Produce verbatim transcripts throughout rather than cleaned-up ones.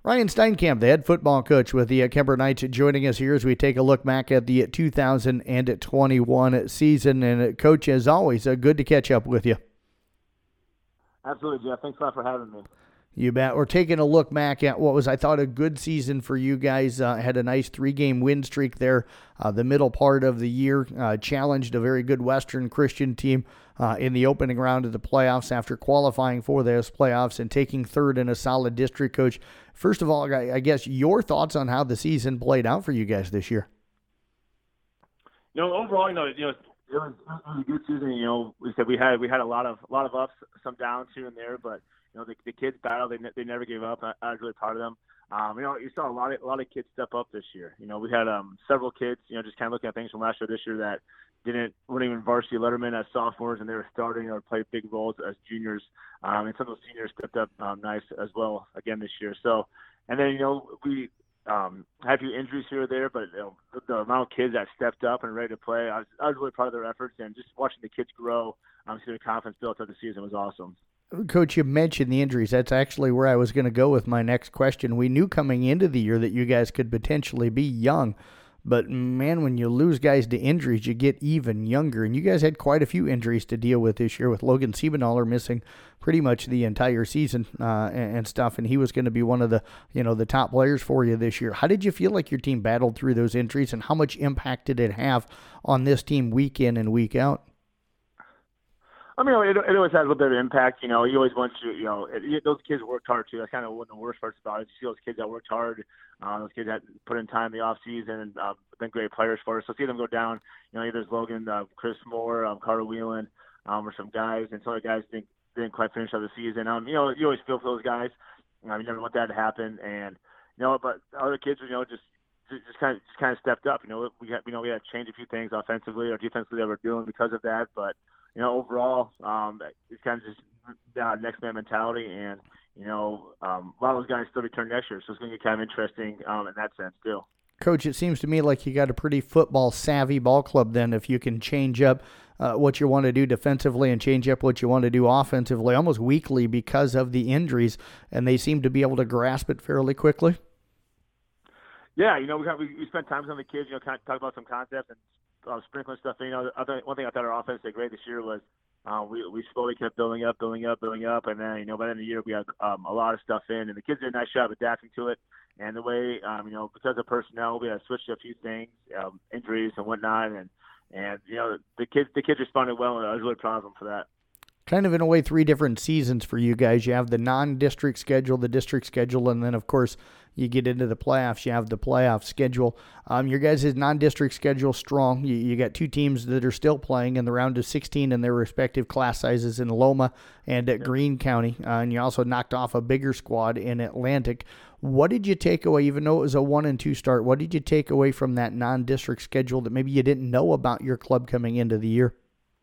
Ryan Steinkamp, the head football coach with the uh, Kemper Knights, joining us here as we take a look back at the two thousand twenty-one season. And, uh, Coach, as always, uh, good to catch up with you. Absolutely, Jeff. Thanks a lot for having me. You bet. We're taking a look back at what was, I thought, a good season for you guys. Uh, had a nice three-game win streak there uh, the middle part of the year. Uh, challenged a very good Western Christian team uh, in the opening round of the playoffs after qualifying for those playoffs and taking third in a solid district. Coach, first of all, I, I guess your thoughts on how the season played out for you guys this year. You know, overall, you know, you know, it was, it was a good season. You know, we said we had we had a lot of a lot of ups, some downs here and there, but you know, the, the kids battled. They they never gave up. I, I was really proud of them. Um, you know, you saw a lot of a lot of kids step up this year. You know, we had um several kids. You know, just kind of looking at things from last year, this year that didn't weren't even varsity lettermen as sophomores, and they were starting or played big roles as juniors. Um, and some of those seniors stepped up um, nice as well again this year. So, and then you know we. Um, had a few injuries here or there, but you know, the, the amount of kids that stepped up and ready to play, I was, I was really proud of their efforts, and just watching the kids grow, um, see their confidence built throughout the season was awesome. Coach, you mentioned the injuries. That's actually where I was going to go with my next question. We knew coming into the year that you guys could potentially be young, but man, when you lose guys to injuries, you get even younger. And you guys had quite a few injuries to deal with this year, with Logan Siebenaller missing pretty much the entire season uh, and, and stuff. And he was going to be one of the, you know, the top players for you this year. How did you feel like your team battled through those injuries, and how much impact did it have on this team week in and week out? I mean, it, it always has a little bit of impact. You know, you always want to, you know, it, those kids worked hard too. That's kind of one of the worst parts about it. You see those kids that worked hard, uh, those kids that put in time in the off season and uh, been great players for us. So see them go down. You know, either Logan, uh, Chris Moore, um, Carter Whelan, um, or some guys, and some other guys didn't didn't quite finish out the season. Um, you know, you always feel for those guys. Um, you never want that to happen, and you know, but other kids, you know, just. Just kind of, just kind of stepped up. You know, we had, you know, we had to change a few things offensively or defensively that we're doing because of that. But you know, overall, um, it's kind of just uh, next man mentality, and you know, um, a lot of those guys still return next year, so it's going to get kind of interesting um, in that sense too. Coach, it seems to me like you got a pretty football savvy ball club then, if you can change up uh, what you want to do defensively and change up what you want to do offensively almost weekly because of the injuries, and they seem to be able to grasp it fairly quickly. Yeah, you know, we, got, we we spent time on the kids, you know, kind of talk about some concepts and uh, sprinkling stuff. You know, other, one thing I thought our offense did great this year was uh, we we slowly kept building up, building up, building up, and then, you know, by the end of the year we had um, a lot of stuff in, and the kids did a nice job adapting to it. And the way, um, you know, because of personnel, we had to switch to a few things, um, injuries and whatnot, and and you know, the kids the kids responded well, and I was really proud of them for that. Kind of in a way, three different seasons for you guys. You have the non-district schedule, the district schedule, and then, of course, you get into the playoffs. You have the playoff schedule. Um, your guys' non-district schedule strong. You, you got two teams that are still playing in the round of sixteen in their respective class sizes in Loma and at Greene County. Uh, and you also knocked off a bigger squad in Atlantic. What did you take away, even though it was a one and two start, what did you take away from that non-district schedule that maybe you didn't know about your club coming into the year?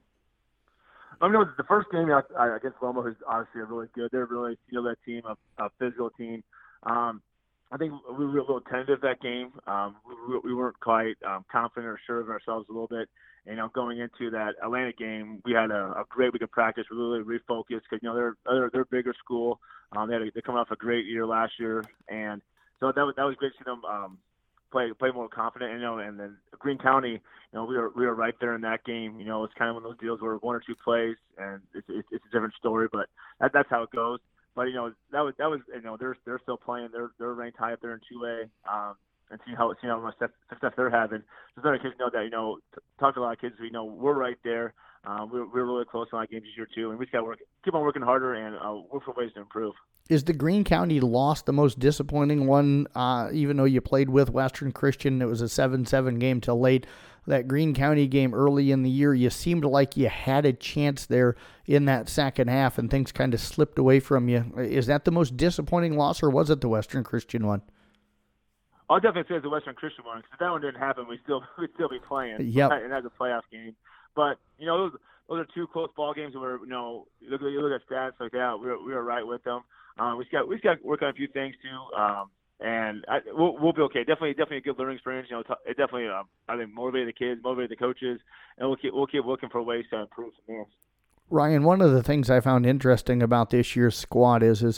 I mean, the first game against Loma was obviously really good. They're really, you know, that team, a, a physical team. Um, I think we were a little tentative that game. Um, we, we weren't quite um, confident or sure of ourselves a little bit. And, you know, going into that Atlantic game, we had a, a great week of practice. We really refocused because, you know, they're they're, they're a bigger school. Um, they had a, they're coming off a great year last year, and so that was that was great to see them um, play play more confident. You know, and then Greene County, you know, we were we were right there in that game. You know, it's kind of one of those deals where one or two plays, and it's it's, it's a different story, but that, that's how it goes. But you know, that was that was you know they're they're still playing. They're they're ranked high up there in two A, um, and see how see how much success they're having. So other kids know that, you know, t- talk to a lot of kids. We know we're right there. Um, we're we're really close on our games this year too, and we just got to work, keep on working harder, and uh, look for ways to improve. Is the Greene County loss the most disappointing one? Uh, even though you played with Western Christian, it was a seven seven game till late. That Greene County game early in the year, you seemed like you had a chance there in that second half, and things kind of slipped away from you. Is that the most disappointing loss, or was it the Western Christian one? I'll definitely say it's the Western Christian one, because if that one didn't happen, we still we'd still be playing. Yep. And that's a playoff game. But you know, those those are two close ball games where, you know, you look, you look at stats like that, we were we were right with them. Um, we just got we just got to work on a few things too. Um, And I, we'll, we'll be okay. Definitely, definitely a good learning experience. You know, it definitely, um, I think, motivated the kids, motivated the coaches, and we'll keep, we'll keep looking for ways to improve from there. Ryan, one of the things I found interesting about this year's squad is, is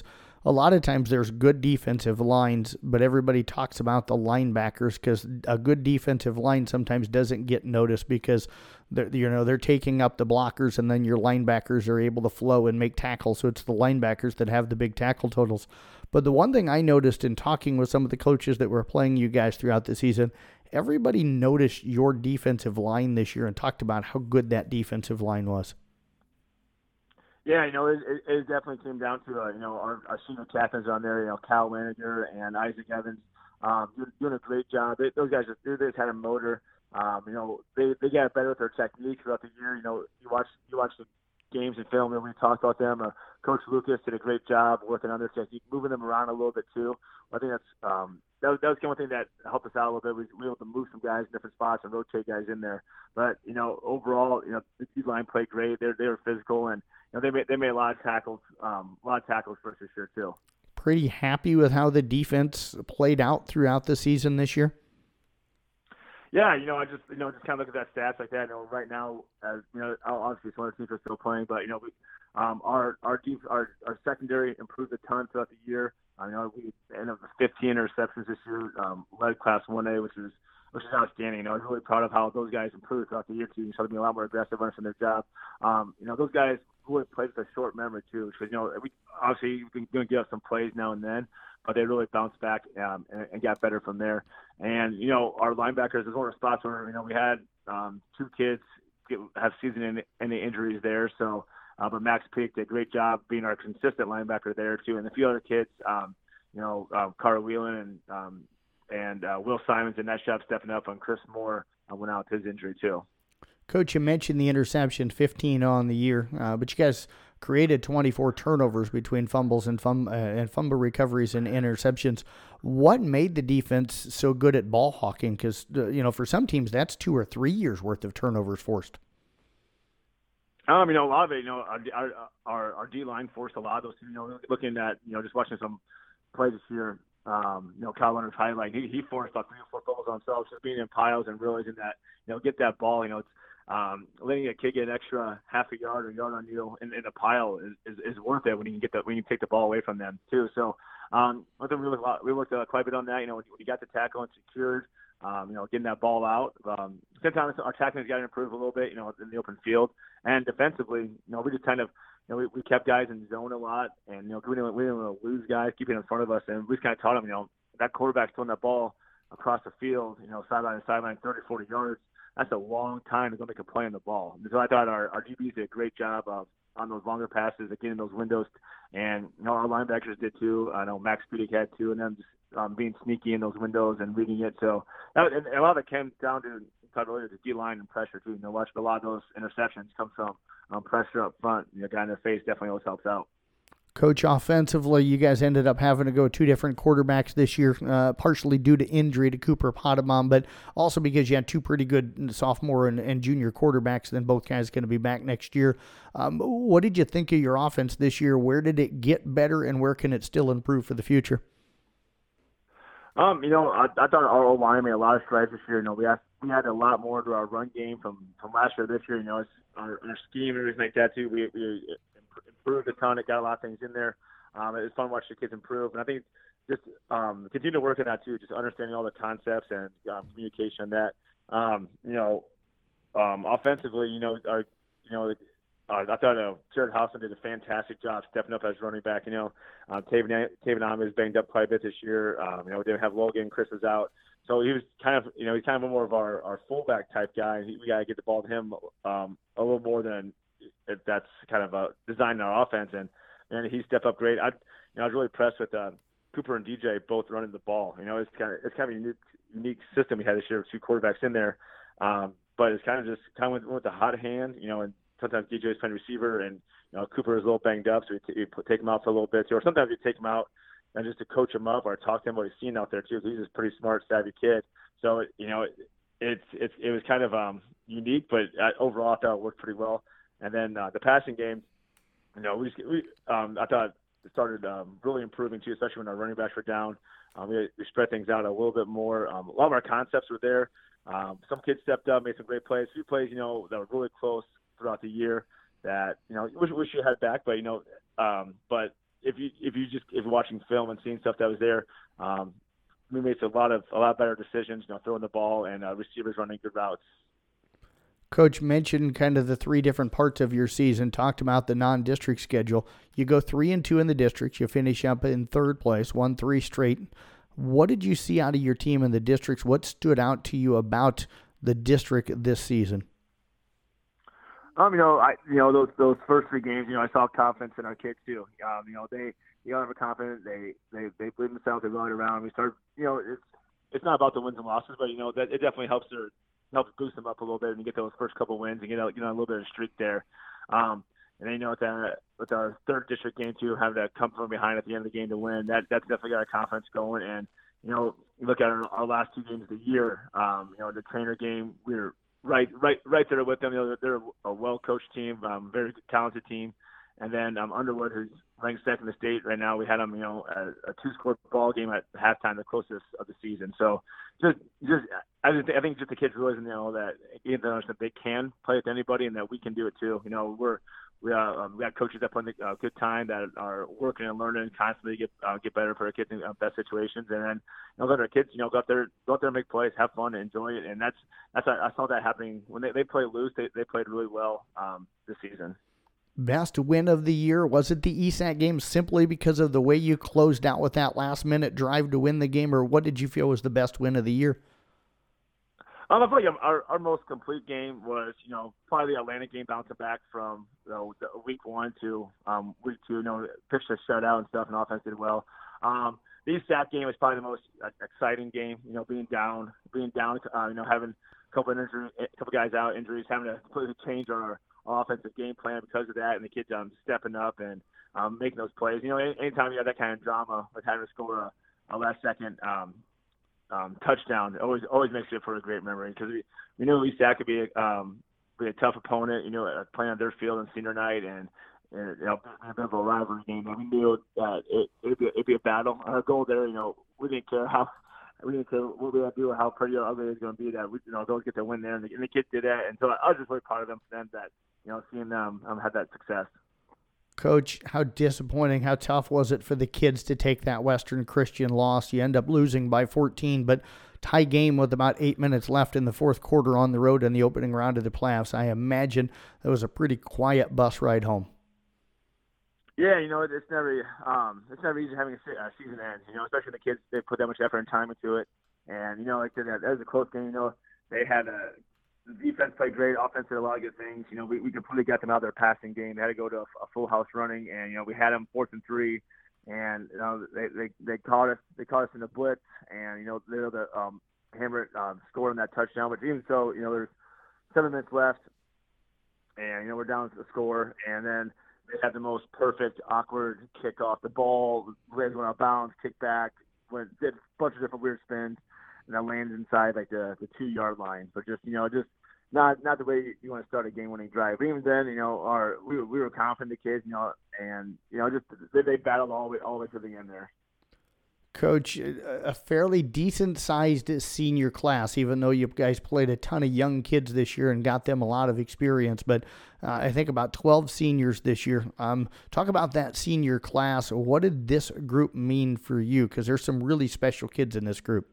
a lot of times there's good defensive lines, but everybody talks about the linebackers because a good defensive line sometimes doesn't get noticed because they're, you know, they're taking up the blockers, and then your linebackers are able to flow and make tackles. So it's the linebackers that have the big tackle totals. But the one thing I noticed in talking with some of the coaches that were playing you guys throughout the season, everybody noticed your defensive line this year and talked about how good that defensive line was. Yeah, you know, it, it, it definitely came down to, uh, you know, our, our senior captains on there, you know, Cal Laniger and Isaac Evans, um, doing, doing a great job. They, those guys, they just had a motor. Um, you know, they, they got better with their technique throughout the year. You know, you watch you watch the games and film, and we talked about them. Uh, Coach Lucas did a great job working on their technique, moving them around a little bit too. I think that's um, that was, that was one thing that helped us out a little bit. We were able to move some guys in different spots and rotate guys in there. But you know, overall, you know, the D line played great. They're they were physical, and you know, they made they made a lot of tackles, um, a lot of tackles for us this year too. Pretty happy with how the defense played out throughout the season this year. Yeah, you know, I just you know just kind of look at that stats like that. You know, right now, as you know, obviously some of the teams are still playing, but you know, we, um, our our deep our our secondary improved a ton throughout the year. I know we ended up with fifteen interceptions this year, um, led Class one A, which is which is outstanding. You know, I was really proud of how those guys improved throughout the year too. You saw them be a lot more aggressive, running from their job. Um, you know, those guys really played with a short memory too, because you know, we obviously we're going to give up some plays now and then, but they really bounced back um, and, and got better from there. And, you know, our linebackers, there's one of the spots where, you know, we had um, two kids get, have season-ending injuries there. So, uh, but Max Peak did a great job being our consistent linebacker there, too. And a few other kids, um, you know, uh, Carter Whelan and um, and uh, Will Simons and that job stepping up, and Chris Moore uh, went out with his injury, too. Coach, you mentioned the interception, fifteen on the year, uh, but you guys created twenty-four turnovers between fumbles and, fum- uh, and fumble recoveries and interceptions. What made the defense so good at ball hawking? Because, uh, you know, for some teams, that's two or three years worth of turnovers forced. Um, you know, a lot of it, you know, our our, our D line forced a lot of those. You know, looking at, you know, just watching some plays this year. Um, you know, Kyle Leonard's highlight. He he forced about three or four fumbles on himself, just being in piles and realizing that, you know, get that ball. You know, it's um, letting a kid get an extra half a yard or yard on you in, in a pile is, is, is worth it when you can get that when you take the ball away from them too. So, um, I think we looked a lot, we worked uh, quite a bit on that. You know, when you got the tackle and secured, um, you know, getting that ball out. Um, sometimes our tackling's got to improve a little bit, you know, in the open field, and defensively, you know, we just kind of. You know, we, we kept guys in zone a lot, and, you know, we didn't, we didn't want to lose guys, keeping in front of us, and we just kind of taught them, you know, that quarterback's throwing that ball across the field, you know, sideline to sideline, thirty, forty yards. That's a long time to go make a play on the ball. So I thought our, our D Bs did a great job of on those longer passes, of getting those windows, and, you know, our linebackers did too. I know Max Spiedick had too, and them just um, being sneaky in those windows and reading it. So that, and a lot of it came down to, talked earlier, the D-line and pressure too. You know, watch a lot of those interceptions come from um, pressure up front. You know, guy in the face definitely always helps out. Coach, offensively, you guys ended up having to go two different quarterbacks this year, uh, partially due to injury to Cooper Potabom, but also because you had two pretty good sophomore and, and junior quarterbacks. Then both guys going to be back next year. Um, what did you think of your offense this year? Where did it get better, and where can it still improve for the future? Um, you know, I, I thought our O-line made a lot of strides this year. You know, we had we had a lot more to our run game from, from last year to this year. You know, it's our, our scheme and everything like that too. We, we improved a ton. It got a lot of things in there. Um, it's fun to watch the kids improve, and I think just um, continue to work on that too. Just understanding all the concepts and um, communication on that. Um, you know, um, offensively, you know, our you know. Uh, I thought uh, Jared Houston did a fantastic job stepping up as running back. You know, uh, Taven Taven is banged up quite a bit this year. Um, you know, we didn't have Logan. Chris was out, so he was kind of, you know, he's kind of more of our, our fullback type guy. He, we got to get the ball to him um, a little more than if that's kind of a design in our offense, and and he stepped up great. I, you know, I was really impressed with uh, Cooper and D J both running the ball. You know, it's kind of it's kind of a unique unique system we had this year with two quarterbacks in there, um, but it's kind of just kind of went with the hot hand. You know, and sometimes D J's playing receiver, and, you know, Cooper is a little banged up, so we, t- we take him out for a little bit too. Or sometimes we take him out and just to coach him up or talk to him what he's seen out there too. Because he's a pretty smart, savvy kid. So, you know, it, it's it's it was kind of um, unique, but overall I thought it worked pretty well. And then uh, the passing game, you know, we, just, we um, I thought it started um, really improving too, especially when our running backs were down. Um, we, we spread things out a little bit more. Um, a lot of our concepts were there. Um, some kids stepped up, made some great plays. A few plays, you know, that were really close throughout the year that, you know, wish, wish you had back, but, you know, um, but if you if you just if you're watching film and seeing stuff that was there, um, we made a lot of a lot better decisions. You know, throwing the ball and uh, receivers running good routes. Coach mentioned kind of the three different parts of your season, talked about the non-district schedule. You go three and two in the districts. You finish up in third place, won three straight. What did you see out of your team in the districts? What stood out to you about the district this season? Um, you know, I you know those those first three games, you know, I saw confidence in our kids too. Um, you know, they you know have a confidence. They they they believe in themselves. They run it around. We start, you know, it's it's not about the wins and losses, but you know that it definitely helps their helps boost them up a little bit and get those first couple wins and get a, you know a little bit of streak there. Um, and then you know with that with our third district game too, having to come from behind at the end of the game to win, that that's definitely got our confidence going. And you know, you look at our, our last two games of the year. Um, you know, the trainer game, we were right right right there with them. You know, they're, they're a well coached team, um, very talented team. And then um, Underwood, who's ranked second in the state right now, we had them, you know, a, a two-score ball game at halftime, the closest of the season. So just, just, I just, I think just the kids realizing, you know, that even though they can play with anybody and that we can do it too. You know, we're we uh, um, we got coaches that put in a uh, good time, that are working and learning constantly to get uh, get better for our kids in uh, best situations, and then you know let our kids, you know, go out there, go out there and make plays, have fun, and enjoy it. And that's that's I saw that happening when they they play loose. They they played really well um, this season. Best win of the year, was it the E S A C game simply because of the way you closed out with that last minute drive to win the game, or what did you feel was the best win of the year? Um, I feel like our, our most complete game was, you know, probably the Atlantic game, bouncing back from you know, the week one to um, week two. You know, pitched a shutout and stuff, and offense did well. Um, the E S A C game was probably the most uh, exciting game. You know, being down, being down, uh, you know, having a couple of injuries, a couple guys out, injuries, having to completely change our offensive game plan because of that, and the kids um, stepping up and um, making those plays. You know, any, anytime you have that kind of drama with having to score a, a last second um, um, touchdown, it always always makes it for a great memory, because we, we knew E S A C could be a, um, be a tough opponent. You know, uh, playing on their field on senior night, and, and you know, a bit of a rivalry game. And we knew that it it'd be, it'd be a battle. Our goal there, you know, we didn't care how. We didn't care what we had to do or how pretty or ugly it was going to be. That we, you know, those get to win there, and the, and the kids did that. And so I was just really proud of them for them that, you know, seeing them um, have that success. Coach, how disappointing, how tough was it for the kids to take that Western Christian loss? You end up losing by fourteen, but tie game with about eight minutes left in the fourth quarter on the road in the opening round of the playoffs. I imagine that was a pretty quiet bus ride home. Yeah, you know, it's never um, it's never easy having a season end. You know, especially the kids, they put that much effort and time into it. And you know, like that, that was a close game. You know, they had a the defense played great, offense did a lot of good things. You know, we, we completely got them out of their passing game. They had to go to a, a full house running, and you know, we had them fourth and three, and you know, they they they caught us they caught us in the blitz, and you know, they were the um, hammer um, scored on that touchdown. But even so, you know, there's seven minutes left, and you know, we're down to the score, and then they had the most perfect awkward kickoff. The ball went out of bounds, kicked back, went did a bunch of different weird spins, and that landed inside like the the two yard line. But just you know, just not not the way you want to start a game winning drive. But even then, you know, our we were, we were confident, the kids, you know, and you know, just they, they battled all the way all the way to the end there. Coach, a fairly decent-sized senior class, even though you guys played a ton of young kids this year and got them a lot of experience. But uh, I think about twelve seniors this year. Um, talk about that senior class. What did this group mean for you? Because there's some really special kids in this group.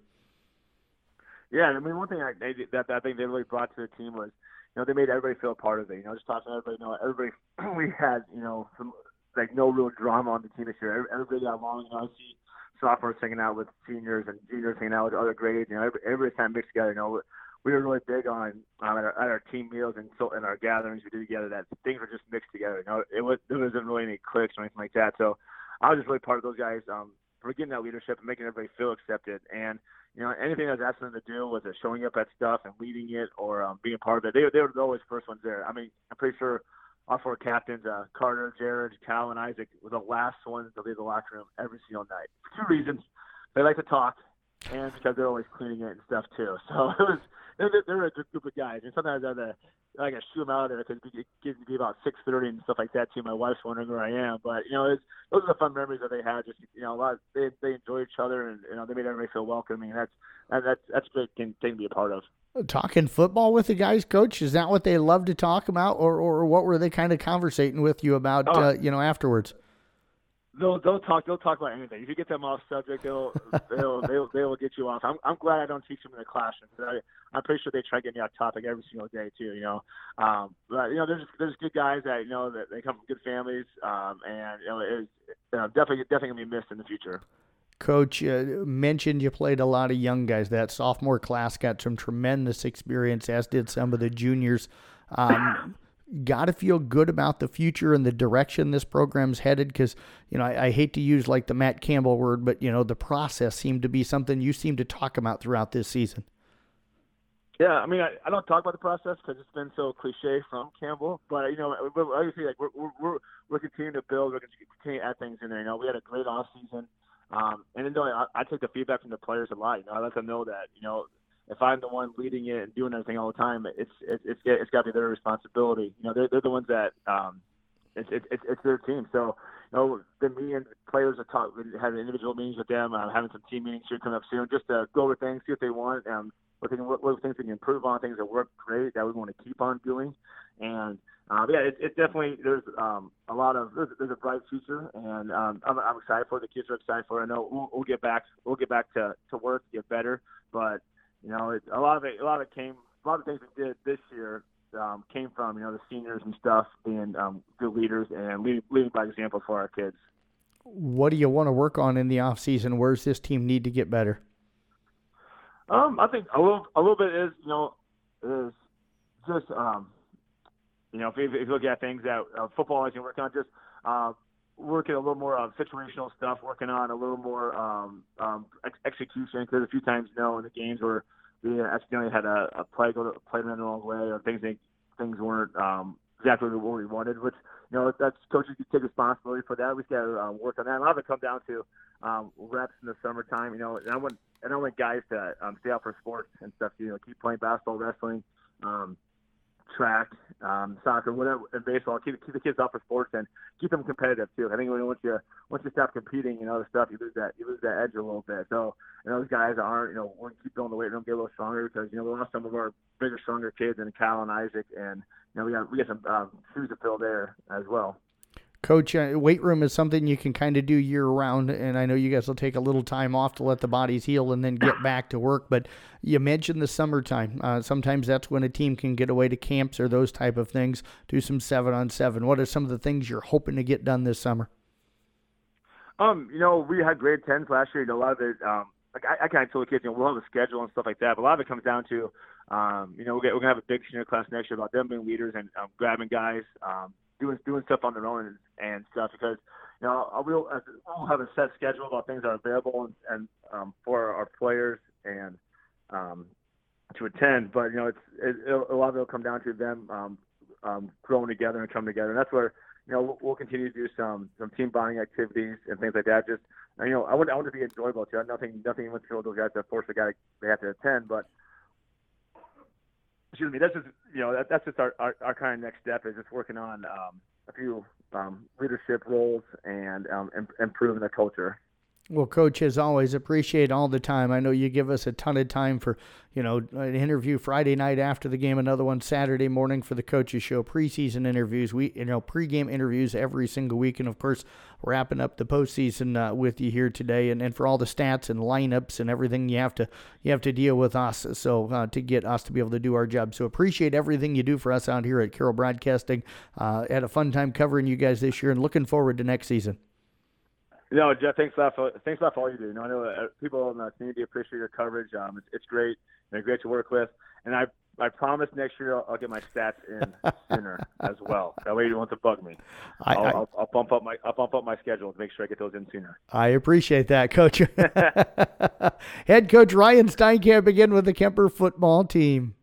Yeah, I mean, one thing I, they, that, that I think they really brought to the team was, you know, they made everybody feel a part of it. You know, just talking to everybody, you know, everybody, we had, you know, some, like no real drama on the team this year. Everybody got along. You know, I see sophomores hanging out with seniors and juniors hanging out with other grades. You know, every, everybody's kind of mixed together. You know, we were really big on um, at, our, at our team meals and so and our gatherings we do together that things were just mixed together. You know, it was there wasn't really any cliques or anything like that. So I was just really part of those guys um, for getting that leadership and making everybody feel accepted. And you know, anything I was asking them to do, was it showing up at stuff and leading it or um, being a part of it, they they were always the first ones there. I mean, I'm pretty sure our four captains, uh, Carter, Jared, Cal, and Isaac, were the last ones to leave the locker room every single night for two reasons. They like to talk, and because they're always cleaning it and stuff too. So it was they're, they're a good group of guys. And sometimes I had to like I shoo them out of there because it gets to be about six thirty and stuff like that too. My wife's wondering where I am, but you know, it's, those are the fun memories that they had. Just you know, a lot. Of, they they enjoy each other, and you know, they made everybody feel welcoming. That's that, that's that's a great thing, thing to be a part of. Talking football with the guys, Coach, is that what they love to talk about, or or what were they kind of conversating with you about? Oh. Uh, you know, afterwards. They'll they'll talk they'll talk about anything. If you get them off subject, they'll they'll they'll they will get you off. I'm I'm glad I don't teach them in the classroom. I, I'm pretty sure they try to get me off topic every single day too. You know, um, but you know there's there's good guys that you know that they come from good families, um, and you know it's uh, definitely definitely gonna be missed in the future. Coach, uh, mentioned you played a lot of young guys. That sophomore class got some tremendous experience, as did some of the juniors. Um, got to feel good about the future and the direction this program's headed, because, you know, I, I hate to use like the Matt Campbell word, but, you know, the process seemed to be something you seem to talk about throughout this season. Yeah, I mean, I, I don't talk about the process because it's been so cliche from Campbell, but, you know, obviously, like, we're, we're, we're continuing to build, we're continuing to add things in there. You know, we had a great offseason, um, and then I, I take the feedback from the players a lot. You know, I let them know that, you know, if I'm the one leading it and doing everything all the time, it's it's it's, it's got to be their responsibility. You know, they're they're the ones that um, it's it's it's their team. So, you know, then me and players are talk, having individual meetings with them, uh, having some team meetings here coming up soon, just to go over things, see what they want, um, what, they can, what, what things we can improve on, things that work great that we want to keep on doing, and uh, yeah, it's it definitely there's um, a lot of there's, there's a bright future, and um, I'm I'm excited for it. The kids are excited for it. I know we'll, we'll get back we'll get back to to work, get better, but. You know, it, a lot of it, a lot of it came, a lot of things we did this year um, came from, you know, the seniors and stuff being um, good leaders and leading, leading by example for our kids. What do you want to work on in the off season? Where's this team need to get better? Um, I think a little, a little bit is, you know, is just, um, you know, if you, if you look at things that uh, football is working on, just uh, working a little more uh, situational stuff, working on a little more um, um, ex- execution. Because a few times, you know, in the games where we accidentally had a, a play go to play in the wrong way, or things things weren't um, exactly what we wanted. Which, you know, that's coaches can take responsibility for that. We got to uh, work on that. A lot of it come down to um, reps in the summertime. You know, and I want and I want guys to um, stay out for sports and stuff. You know, keep playing basketball, wrestling. Um, track, um, soccer, whatever, and baseball. Keep, keep the kids off for sports and keep them competitive too. I think when once you once you stop competing and other stuff, you lose that you lose that edge a little bit. So, and those guys aren't, you know, want to keep building the weight room, get a little stronger, because you know we lost some of our bigger, stronger kids, and Kyle and Isaac, and you know we got we got some um, shoes to fill there as well. Coach, uh, weight room is something you can kind of do year round, and I know you guys will take a little time off to let the bodies heal and then get back to work, but you mentioned the summertime. Uh, sometimes that's when a team can get away to camps or those type of things, do some seven on seven. What are some of the things you're hoping to get done this summer? Um, you know, we had grade tens last year. You know, a lot of it, um, like I, I kind of tell the kids, you know, we'll have a schedule and stuff like that, but a lot of it comes down to, um, you know, we're going to have a big senior class next year about them being leaders and um, grabbing guys, um, doing doing stuff on their own and, and stuff, because you know we'll, we'll have a set schedule about things that are available and, and um, for our players and um, to attend. But you know it's it, a lot of it will come down to them um, um, growing together and coming together, and that's where you know we'll, we'll continue to do some some team bonding activities and things like that. Just you know I want I want it to be enjoyable too. Nothing nothing with those guys that force the guy they have to attend, but. Excuse me. That's just you know that, that's just our, our, our kind of next step is just working on um, a few um, leadership roles and um, im- improving the culture. Well, Coach, as always, appreciate all the time. I know you give us a ton of time for, you know, an interview Friday night after the game, another one Saturday morning for the Coaches Show, preseason interviews, we, you know, pregame interviews every single week, and of course, wrapping up the postseason uh, with you here today, and, and for all the stats and lineups and everything you have to you have to deal with us, so uh, to get us to be able to do our job. So appreciate everything you do for us out here at Carroll Broadcasting. Uh, had a fun time covering you guys this year, and looking forward to next season. No, Jeff, thanks a lot for, thanks a lot for all you do. You know, I know uh, people in the community appreciate your coverage. Um, it's, it's great. They're great to work with. And I I promise next year I'll, I'll get my stats in sooner as well. That way you don't have to bug me. I, I'll, I, I'll, I'll bump up my I'll bump up my schedule to make sure I get those in sooner. I appreciate that, Coach. Head Coach Ryan Steinkamp again with the Kemper football team.